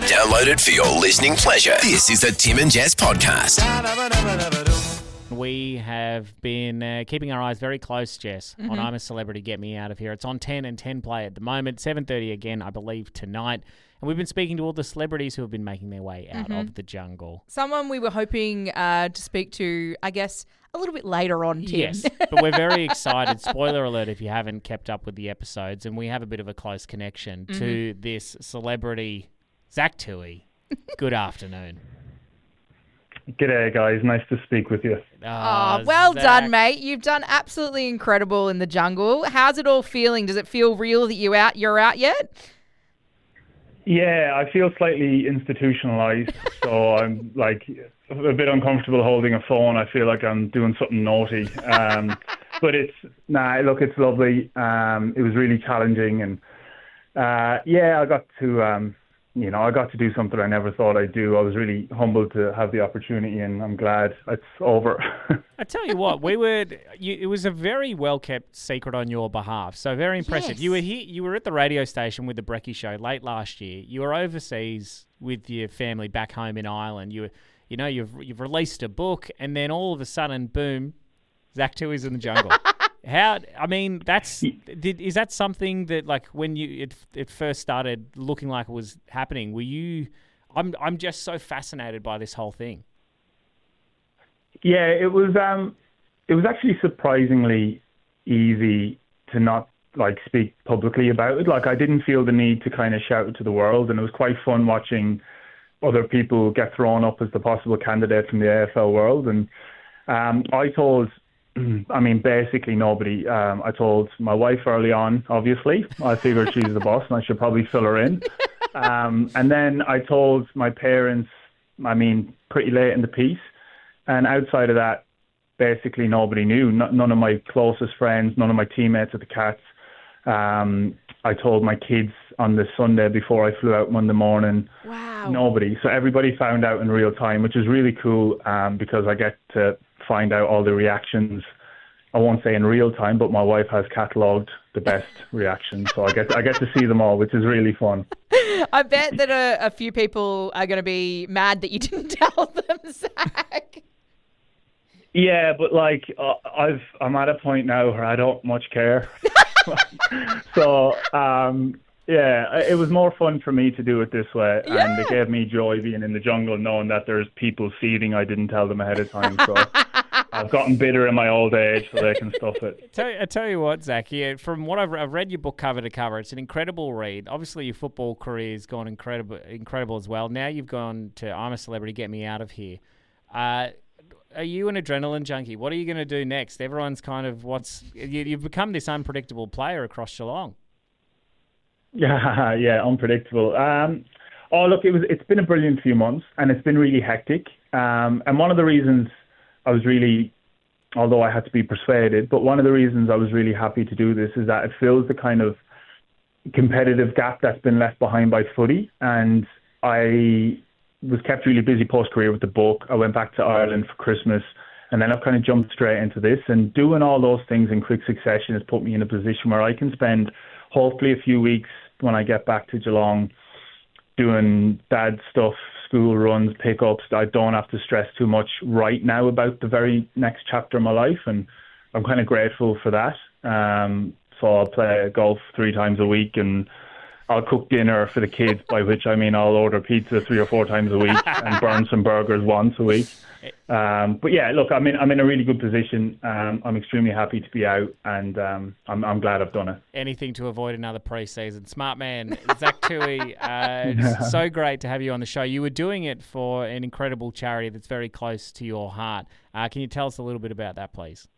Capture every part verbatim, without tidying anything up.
Download it for your listening pleasure. This is the Tim and Jess podcast. We have been uh, keeping our eyes very close, Jess, Mm-hmm. on I'm a Celebrity, Get Me Out of Here. It's on ten and ten play at the moment, seven thirty again, I believe, tonight. And we've been speaking to all the celebrities who have been making their way out Mm-hmm. of the jungle. Someone we were hoping uh, to speak to, I guess, a little bit later on, Tim. Yes, but we're very excited. Spoiler alert if you haven't kept up with the episodes. And we have a bit of a close connection Mm-hmm. to this celebrity, Zach Tuohy. Good afternoon. G'day, guys. Nice to speak with you. Oh, well Zach. done, mate. You've done absolutely incredible in the jungle. How's it all feeling? Does it feel real that you out? You're out yet? Yeah, I feel slightly institutionalized, so I'm like a bit uncomfortable holding a phone. I feel like I'm doing something naughty. Um, but it's, nah, look, it's lovely. Um, it was really challenging. And uh, yeah, I got to, um, you know, I got to do something I never thought I'd do. I was really humbled to have the opportunity, and I'm glad it's over. I tell you what, we were. You, it was a very well kept secret on your behalf. So very impressive. Yes. You were here. You were at the radio station with the Brecky Show late last year. You were overseas with your family back home in Ireland. You were, you know, you've you've released a book, and then all of a sudden, boom, Zach Tuohy's in the jungle. How? I mean, that's. Did is that something that, like, when you it it first started looking like it was happening? Were you? I'm I'm just so fascinated by this whole thing. Yeah, it was. Um, it was actually surprisingly easy to not like speak publicly about it. Like, I didn't feel the need to kind of shout it to the world, and it was quite fun watching other people get thrown up as the possible candidate from the A F L world. And um, I told, I mean, basically nobody. Um, I told my wife early on. Obviously, I figured she's the boss, and I should probably fill her in. Um, and then I told my parents. I mean, pretty late in the piece. And outside of that, basically nobody knew. No, none of my closest friends, none of my teammates at the Cats. Um, I told my kids on the Sunday before I flew out Monday morning. Wow. Nobody. So everybody found out in real time, which is really cool um, because I get to find out all the reactions. I won't say in real time, but my wife has catalogued the best reactions. So I get I get to see them all, which is really fun. I bet that a, a few people are going to be mad that you didn't tell them, Zach. Yeah, but like uh, I've, I'm at a point now where I don't much care. so um, yeah, it was more fun for me to do it this way, Yeah. and it gave me joy being in the jungle, knowing that there's people feeding. I didn't tell them ahead of time, so I've gotten bitter in my old age, so they can stuff it. Tell, I tell you what, Zach, yeah, from what I've, I've read your book cover to cover, it's an incredible read. Obviously, your football career's gone incredible, incredible as well. Now you've gone to I'm a Celebrity, Get Me Out of Here. Uh, are you an adrenaline junkie? What are you going to do next? Everyone's kind of what's you, you've become this unpredictable player across Geelong. Yeah, yeah, unpredictable. Um, oh, look, it was. It's been a brilliant few months, and it's been really hectic. Um, and one of the reasons I was really, although I had to be persuaded, but one of the reasons I was really happy to do this is that it fills the kind of competitive gap that's been left behind by footy. And I was kept really busy post-career with the book. I went back to Ireland for Christmas, and then I've kind of jumped straight into this. And doing all those things in quick succession has put me in a position where I can spend hopefully a few weeks when I get back to Geelong doing dad stuff, school runs, pickups. I don't have to stress too much right now about the very next chapter of my life, and I'm kind of grateful for that. Um, so I'll play golf three times a week, and I'll cook dinner for the kids, by which I mean I'll order pizza three or four times a week and burn some burgers once a week. Um, but yeah, look, I'm in, I'm in a really good position. Um, I'm extremely happy to be out, and um, I'm, I'm glad I've done it. Anything to avoid another pre-season. Smart man, Zach Tuohy. Uh, it's so great to have you on the show. You were doing it for an incredible charity that's very close to your heart. Uh, can you tell us a little bit about that, please?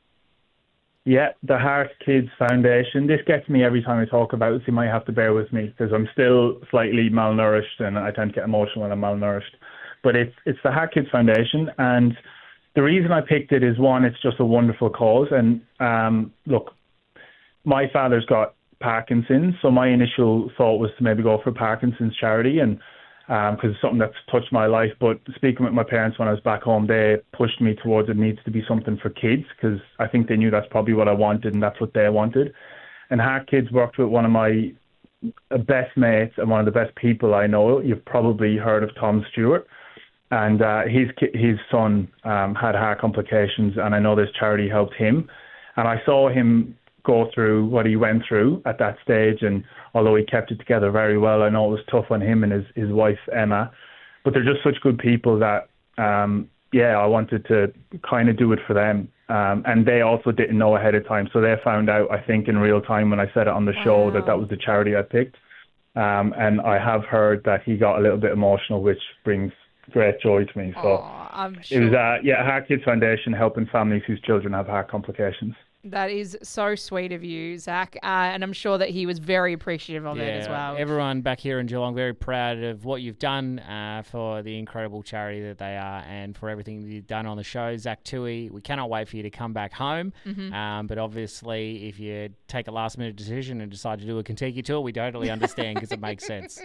Yeah, the Heart Kids Foundation. This gets me every time I talk about it, so you might have to bear with me because I'm still slightly malnourished and I tend to get emotional when I'm malnourished. But it's it's the Heart Kids Foundation, and the reason I picked it is, one, it's just a wonderful cause. And um, look, my father's got Parkinson's, so my initial thought was to maybe go for Parkinson's charity, and because um, it's something that's touched my life. But speaking with my parents when I was back home, they pushed me towards it needs to be something for kids, because I think they knew that's probably what I wanted and that's what they wanted. And Heart Kids worked with one of my best mates and one of the best people I know. You've probably heard of Tom Stewart. And uh, his his son um, had heart complications, and I know this charity helped him. And I saw him go through what he went through at that stage, and although he kept it together very well, I know it was tough on him and his, his wife, Emma. But they're just such good people that, um, yeah, I wanted to kind of do it for them. Um, and they also didn't know ahead of time, so they found out, I think, in real time when I said it on the show Wow. that that was the charity I picked. Um, and I have heard that he got a little bit emotional, which brings great joy to me. So Aw, I'm it sure was, uh, yeah, Heart Kids Foundation helping families whose children have heart complications. that is so sweet of you, Zach. Uh, and I'm sure that he was very appreciative of it as well. Everyone back here in Geelong, very proud of what you've done uh, for the incredible charity that they are and for everything that you've done on the show. Zach Toohey, we cannot wait for you to come back home. Mm-hmm. Um, but obviously, if you take a last-minute decision and decide to do a Kentucky tour, we totally understand because it makes sense.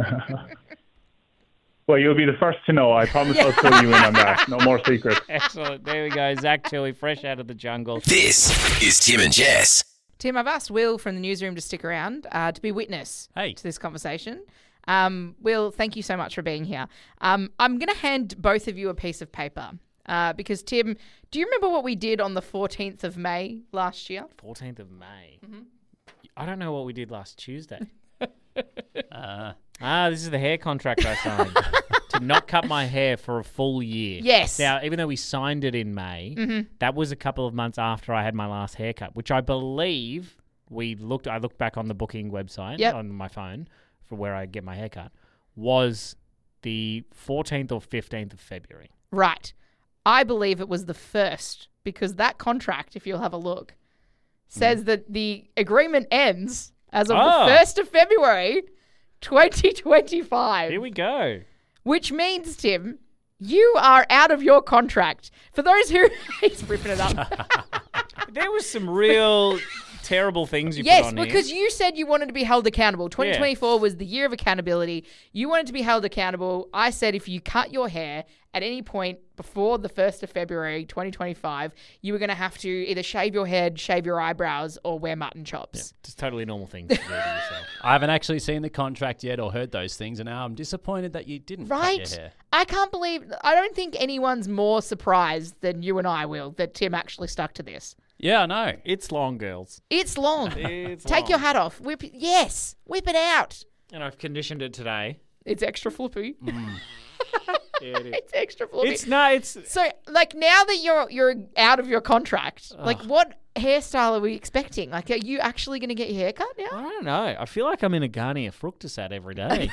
Well, you'll be the first to know. I promise I'll fill you in on that. No more secrets. Excellent. There we go. Zach Toohey, fresh out of the jungle. This is Tim and Jess. Tim, I've asked Will from the newsroom to stick around uh, to be witness Hey. to this conversation. Um, Will, thank you so much for being here. Um, I'm going to hand both of you a piece of paper uh, because, Tim, do you remember what we did on the fourteenth of May last year? fourteenth of May. I don't know what we did last Tuesday. Uh, Ah, this is the hair contract I signed to not cut my hair for a full year. Yes. Now, even though we signed it in May, that was a couple of months after I had my last haircut, which I believe we looked. I looked back on the booking website Yep. on my phone for where I get my haircut. Was the fourteenth or fifteenth of February? Right. I believe it was the first because that contract, if you'll have a look, says that the agreement ends as of Oh. the first of February, twenty twenty-five. Here we go. Which means, Tim, you are out of your contract. For those who... He's ripping it up. There was some real terrible things you Yes, put on here. because you said you wanted to be held accountable. twenty twenty-four was the year of accountability. You wanted to be held accountable. I said if you cut your hair at any point before the first of February twenty twenty-five, you were going to have to either shave your head, shave your eyebrows, or wear mutton chops. Just totally normal things to do to yourself. I haven't actually seen the contract yet or heard those things, and now I'm disappointed that you didn't cut Right? your hair. I can't believe... I don't think anyone's more surprised than you and I, Will, that Tim actually stuck to this. Yeah, I know. It's long, girls. It's long. It's Take long. your hat off. Whip it. Yes. Whip it out. And I've conditioned it today. It's extra flippy. Yeah, it is. It's extra flippy. It's no, it's So, like, now that you're you're out of your contract, like, what hairstyle are we expecting? Like, are you actually going to get your hair cut I now? don't know. I feel like I'm in a Garnier Fructus ad every day.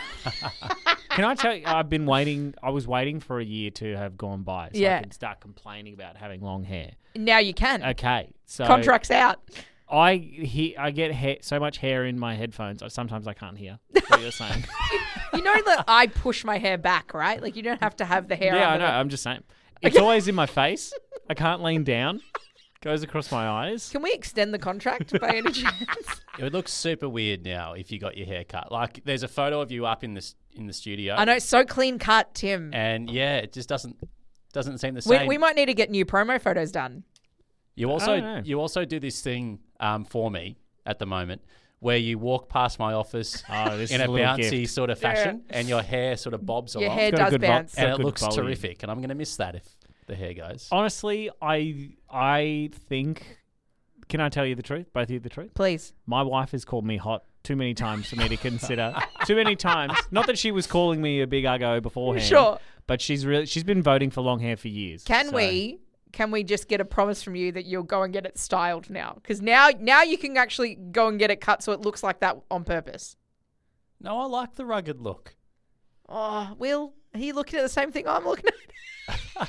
Can I tell you, I've been waiting, I was waiting for a year to have gone by so Yeah. I could start complaining about having long hair. Now you can. Okay, so Contract's out. I he, I get hair, so much hair in my headphones, I, sometimes I can't hear what you're saying. You know that I push my hair back, right? Like, you don't have to have the hair Yeah, I under know, the- I'm just saying. It's always in my face. I can't lean down. Goes across my eyes. Can we extend the contract by any chance? It would look super weird now if you got your hair cut. Like, there's a photo of you up in the s- in the studio, I know, it's so clean cut, Tim. and yeah, it just doesn't doesn't seem the We, same. we might need to get new promo photos done. You don't also know. you also do this thing um, for me at the moment where you walk past my office Oh, this in is a a little bouncy gift. sort of fashion, and your hair sort of bobs Your along, hair Got a does good vo- bounce. and got it good looks volume. terrific. And I'm going to miss that if the hair goes. Honestly, I I think. Can I tell you the truth? Both of you the truth? Please. My wife has called me hot too many times for me to consider. Too many times. Not that she was calling me a big uggo beforehand. Sure. But she's really she's been voting for long hair for years. Can so- we can we just get a promise from you that you'll go and get it styled now? Because now now you can actually go and get it cut so it looks like that on purpose. No, I like the rugged look. Oh, Will, are you looking at the same thing I'm looking at?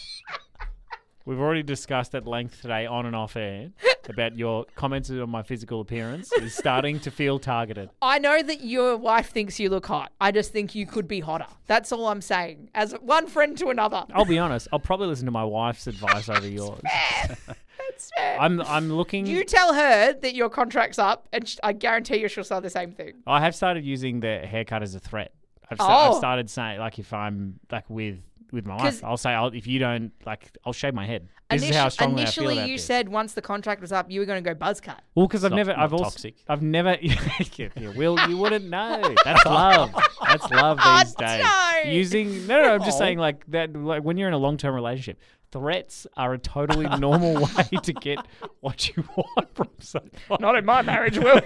We've already discussed at length today, on and off air, about your comments on my physical appearance is starting to feel targeted. I know that your wife thinks you look hot. I just think you could be hotter. That's all I'm saying. As one friend to another. I'll be honest. I'll probably listen to my wife's advice over yours. That's fair. I'm I'm looking. You tell her that your contract's up, and sh- I guarantee you she'll say the same thing. I have started using the haircut as a threat. I've, sta- I've Oh. started saying, like, if I'm like with with my 'Cause- wife. I'll say, I'll, if you don't, like, I'll shave my head. This is how strongly initially, I feel about you this. said once the contract was up, you were going to go buzz cut. Well, because I've Not- never, not I've also, toxic. I've never, yeah, yeah, Will, you wouldn't know. That's love. That's love Oh, these days. don't. Using, no, no, I'm just saying, like, that, like, when you're in a long-term relationship, threats are a totally normal way to get what you want from someone. Not in my marriage, Will.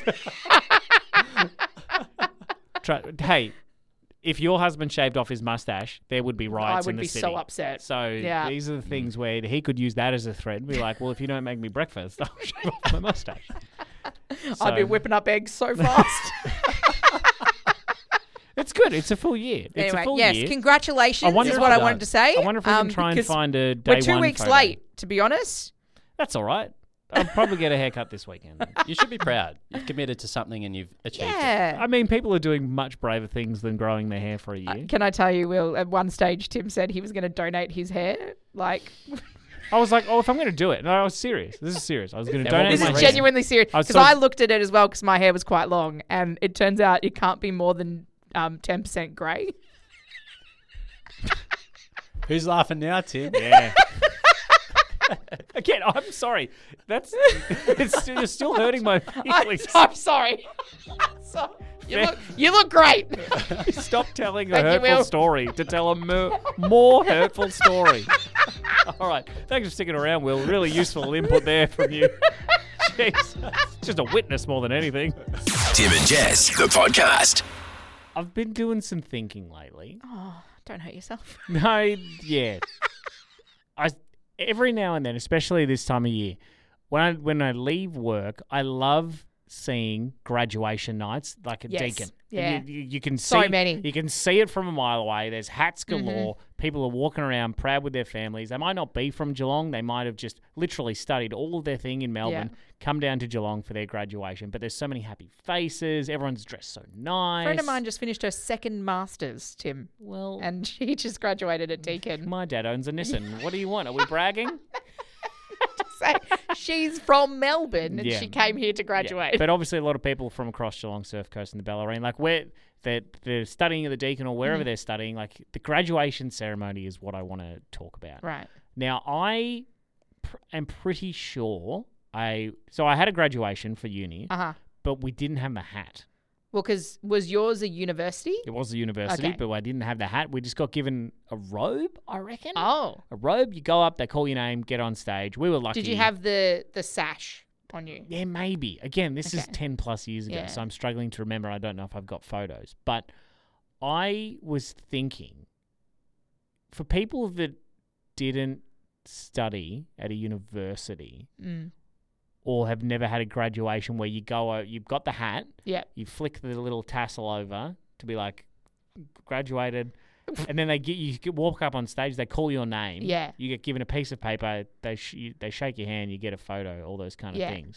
Try, hey, if your husband shaved off his mustache, there would be riots I in would the be city. so upset. So Yeah. these are the things where he could use that as a threat and be like, well, if you don't make me breakfast, I'll shave off my mustache. I'd be So- whipping up eggs so fast. It's good. It's a full year. It's anyway, a full yes, year. congratulations wonder is if what I I- wanted to say. I wonder if we um, can try and because find a day We're two one weeks photo. late, to be honest. That's all right. I'll probably get a haircut this weekend. You should be proud. You've committed to something and you've achieved it. Yeah. I mean, people are doing much braver things than growing their hair for a year. Can I tell you, Will, at one stage, Tim said he was going to donate his hair. Like, I was like, oh, if I'm going to do it. No, I was serious. This is serious. I was going to Yeah, what donate was this my is the hair. genuinely serious. I was Because sort I looked at it as well because my hair was quite long. And it turns out it can't be more than um, ten percent grey. Who's laughing now, Tim? Yeah. Again, I'm sorry. That's it's still, you're still hurting my I'm, feelings. I'm sorry. So, you, look, you look great. Stop telling a Thank you, hurtful Will. story to tell a mo- more hurtful story. All right. Thanks for sticking around, Will. Really useful input there from you. Jeez. Just a witness more than anything. Tim and Jess, the podcast. I've been doing some thinking lately. Oh, don't hurt yourself. No, yeah. I every now and then, especially this time of year, when I when I leave work, I love seeing graduation nights like at Yes, Deakin. yeah. You, you, you can see So many. You can see it from a mile away. There's hats Mm-hmm. galore. People are walking around proud with their families. They might not be from Geelong. They might have just literally studied all of their thing in Melbourne, come down to Geelong for their graduation. But there's so many happy faces. Everyone's dressed so nice. A friend of mine just finished her second master's, Tim. Well, And she just graduated at Deakin. my dad owns a Nissan. What do you want? Are we bragging? So she's from Melbourne and Yeah. she came here to graduate. Yeah, but obviously a lot of people from across Geelong, Surf Coast and the Bellarine, like where they're, they're studying at the Deakin or wherever they're studying, like the graduation ceremony is what I want to talk about. right. Now, I pr- am pretty sure I... So I had a graduation for uni, Uh-huh. but we didn't have the hat. Well, because was yours a university? It was a university, Okay. but I didn't have the hat. We just got given a robe, I reckon. Oh. A robe, you go up, they call your name, get on stage. We were lucky. Did you have the, the sash on you? Yeah, maybe. Again, this is Okay. ten plus years ago, Yeah. so I'm struggling to remember. I don't know if I've got photos. But I was thinking, for people that didn't study at a university Mm. or have never had a graduation where you go, o- you've got the hat, Yeah. you flick the little tassel over to be like, graduated. And then they get you get, walk up on stage. They call your name. Yeah. You get given a piece of paper. They sh- you, they shake your hand. You get a photo. All those kind of Yeah. things.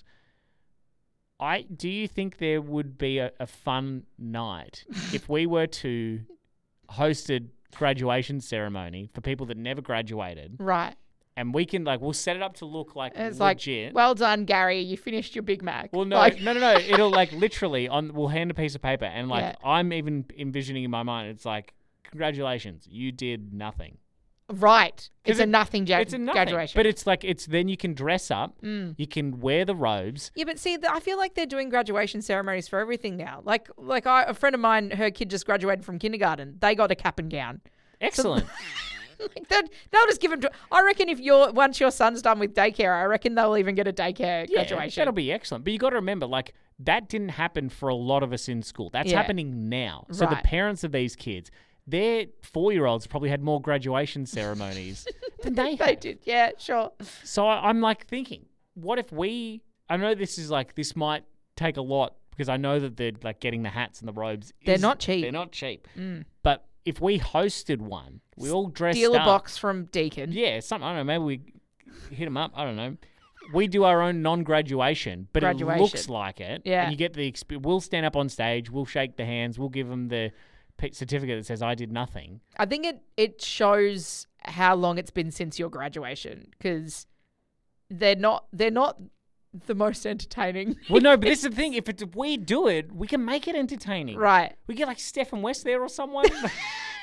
I do you think there would be a, a fun night if we were to host a graduation ceremony for people that never graduated, Right. and we can like we'll set it up to look like It's legit. like, well done, Gary. You finished your Big Mac. Well, no, Like- no, no, no. It'll like literally on. We'll hand a piece of paper, and like Yeah. I'm even envisioning in my mind, it's like, congratulations, you did nothing. Right. It's 'Cause a it- nothing ja- It's a nothing, graduation. but it's like it's then you can dress up, Mm. you can wear the robes. Yeah, but see, th- I feel like they're doing graduation ceremonies for everything now. Like, like I, a friend of mine, her kid just graduated from kindergarten. They got a cap and gown. Excellent. Like that, they'll just give them to. I reckon if you're once your son's done with daycare, I reckon they'll even get a daycare Yeah, graduation. that'll be excellent. But you got to remember, like that didn't happen for a lot of us in school. That's Yeah. happening now. So the Right. parents of these kids, their four-year-olds probably had more graduation ceremonies than they they had. did. Yeah, sure. So I, I'm like thinking, what if we? I know this is like this might take a lot because I know that they're like getting the hats and the robes. They're is- not cheap. They're not cheap. Mm. But if we hosted one, we all dressed Deal a up. box from Deakin. Yeah, something. I don't know. Maybe we hit them up. I don't know. We do our own non-graduation, but it Graduation. looks like it. Yeah. And you get the exp- We'll stand up on stage. We'll shake the hands. We'll give them the p- certificate that says I did nothing. I think it it shows how long it's been since your graduation because they're not they're not the most entertaining. Well, no, but this is the thing. If, it's, if we do it, we can make it entertaining. Right. We get like Stephen West there or someone.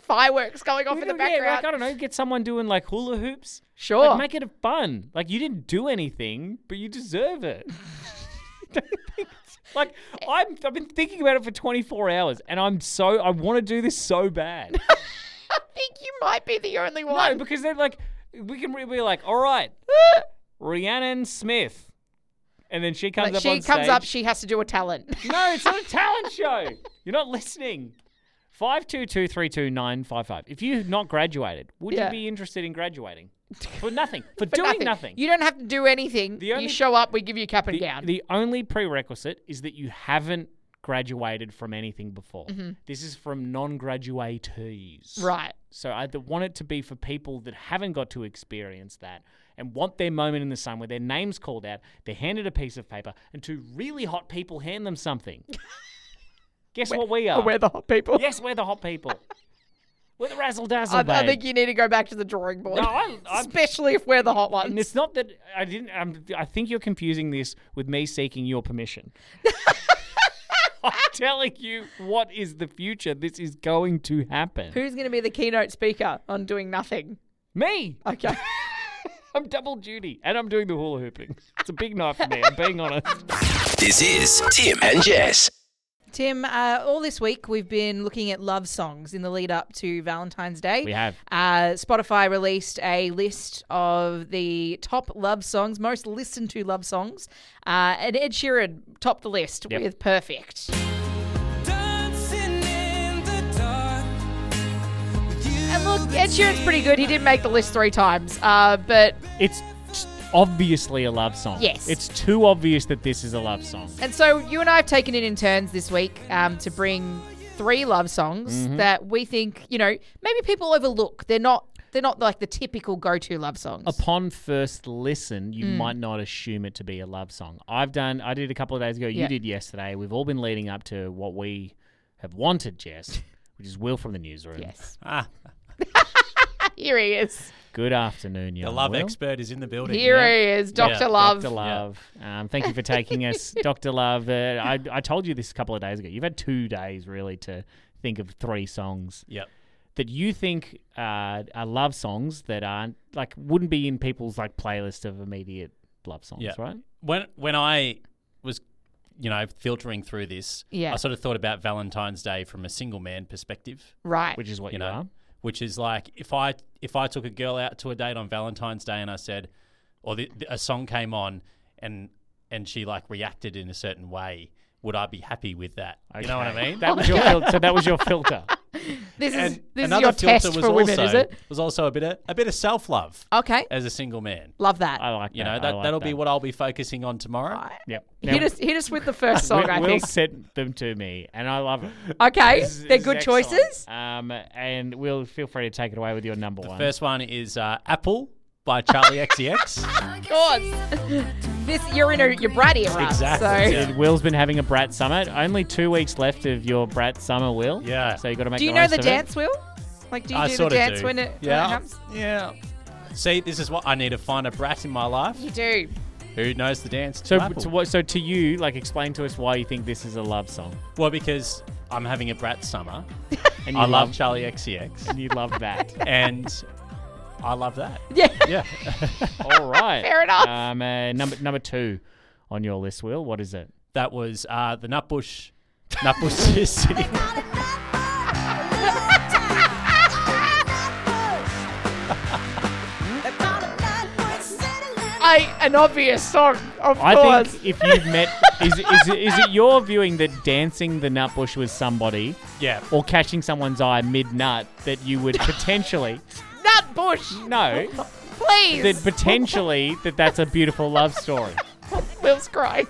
fireworks going off in the Yeah, background. like, I don't know, get someone doing like hula hoops. Sure. Like, make it fun. Like, you didn't do anything, but you deserve it. Don't you think it's- like, I'm, I've been thinking about it for twenty-four hours, and I'm so, I want to do this so bad. I think you might be the only No, one. because they're like, we can be like, all right, Rhiannon Smith. And then she comes Like, up she on comes stage. up, she has to do a talent. No, it's not a talent show. You're not listening. five two two three two nine five five. If you've not graduated, would Yeah. you be interested in graduating? For nothing. For, For doing nothing. You don't have to do anything. The only- you show up, we give you a cap and the, gown. the only prerequisite is that you haven't graduated from anything before. This is from non-graduatees. right. So I th- want it to be for people that haven't got to experience that and want their moment in the sun where their name's called out, they're handed a piece of paper, and two really hot people hand them something. Guess what we are? We're the hot people. Yes, we're the hot people. We're the razzle dazzle, I, babe. I think you need to go back to the drawing board. No, I- I- Especially if we're the hot ones. And it's not that I didn't. I'm, I think you're confusing this with me seeking your permission. I'm telling you what is the future. This is going to happen. Who's going to be the keynote speaker on doing nothing? Me. Okay. I'm double duty, and I'm doing the hula hooping. It's a big night for me. I'm being honest. This is Tim and Jess. Tim, uh, all this week we've been looking at love songs in the lead up to Valentine's Day. We have. Uh, Spotify released a list of the top love songs, most listened to love songs, uh, and Ed Sheeran topped the list Yep. with Perfect. And look, Ed Sheeran's pretty good. He did make the list three times. Uh, but It's obviously a love song. Yes. It's too obvious that this is a love song. And so you and I have taken it in turns this week um, to bring three love songs Mm-hmm. that we think, you know, maybe people overlook. They're not they're not like the typical go-to love songs. Upon first listen, you Mm. might not assume it to be a love song. I've done, I did a couple of days ago, you Yeah. did yesterday. We've all been leading up to what we have wanted, Jess, which is Will from the newsroom. Yes. Ah, Here he is. Good afternoon, young the love Will. expert is in the building. Here yeah. he is, Doctor Yeah, Love. Doctor Love. Um, thank you for taking us, Doctor Love. Uh, I, I told you this a couple of days ago. You've had two days, really, to think of three songs Yep. that you think uh, are love songs that aren't, like, wouldn't be in people's, like, playlist of immediate love songs, Yeah. right? When when I was, you know, filtering through this, Yeah. I sort of thought about Valentine's Day from a single man perspective, Right. Which is what you you, know, are. which is like if I if I took a girl out to a date on Valentine's Day and I said, or the, the, a song came on and and she like reacted in a certain way, would I be happy with that? You know what I Okay. mean? That was your fil- so that was your filter. This is And this is another your filter test was for women, also, is it? Was also a bit of a bit of self love Okay. as a single man. Love that. I like You that. know I that like that'll be that. what I'll be focusing on tomorrow. Yep. hit us hit us with the first song, Will, I Will think. sent them to me, and I love it. Okay. This is- They're this is good excellent. choices. Um, and Will, feel free to take it away with your number one. First one is uh, Apple by Charlie X C X. Of course. This you're in a your brat era. Exactly, So yeah. And Will's been having a Brat Summer. Only two weeks left of your Brat Summer, Will. Yeah. So you got to make do you the know most the of dance wheel? Like do you I do the sort of dance do. when it, yeah, when it comes? yeah. See, this is what I need to find a brat in my life You do. who knows the dance. So, to Apple. to what, so to you, like, explain to us why you think this is a love song. well, because I'm having a brat summer. And you I love Charlie X C X, and you love that. and I love that. Yeah. Yeah. All right. Fair enough. Um, uh, number number two on your list, Will. What is it? That was uh, the Nutbush. Nutbush is sitting. I an obvious song, of I course. think if you've met, is, is, it, is it your viewing that dancing the nutbush with somebody Yeah. or catching someone's eye mid-nut that you would potentially, Nut Bush, no, please. that potentially that that's a beautiful love story. Will's crying.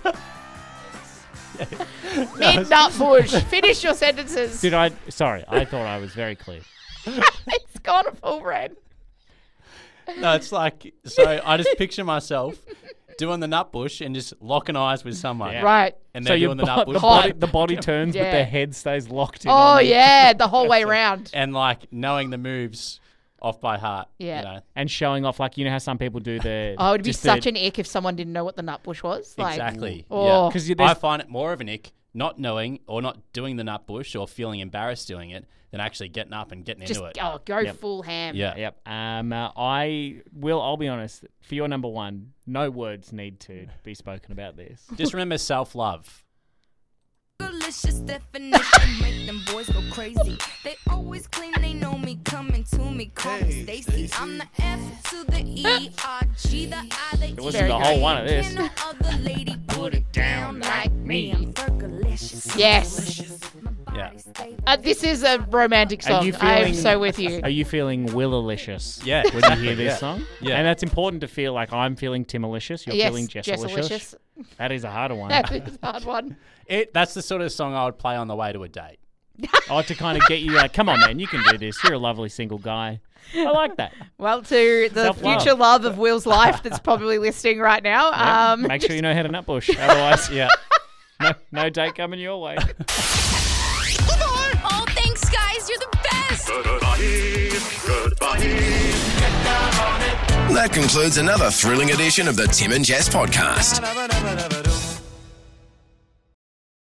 Mid Nut Bush. Finish your sentences. Did I, sorry, I thought I was very clear. It's gone a full red. No, it's like, so I just picture myself doing the Nutbush and just locking eyes with someone. Yeah. Right. And So they're your doing the bo- Nutbush. the, body, the body turns, but Yeah. their head stays locked in. Oh on them. yeah, the whole way round. And like knowing the moves off by heart. Yeah. You know? And showing off, like, you know how some people do the. Oh, it'd be just such the, an ick if someone didn't know what the nut bush was. Like, Exactly. Oh. Yeah. 'Cause you- I there's- find it more of an ick not knowing or not doing the nut bush or feeling embarrassed doing it than actually getting up and getting Just into it. oh, go Yep. full ham. Yeah. Yep. Um, uh, I will. I'll be honest. For your number one, no words need to be spoken about this. Just remember self-love. Delicious definition make them boys go crazy. They always claim they know me, coming to me, call me Stacy. I'm the F to the E, R, G, the I, the E. It wasn't the whole one of this. No other lady put it down like me. I'm Fergalicious. Yes. Yeah. Uh, this is a romantic Are song. you I am feeling- so with you. Are you feeling Willalicious? Yeah, When you exactly, hear this yeah. song? Yeah. And that's important to feel like I'm feeling Timalicious. You're yes, feeling Jessalicious. Jessalicious. That is a harder one. That is a hard one. It, that's the sort of song I would play on the way to a date. Oh, to kind of get you like, come on, man, you can do this. You're a lovely single guy. I like that. Well, to the Self-love. future love of Will's life that's probably listening right now. Yeah, Um, make sure you know how to nutbush. Otherwise, Yeah. no, no date coming your way. Oh, thanks, guys. You're the best. That concludes another thrilling edition of the Tim and Jess podcast.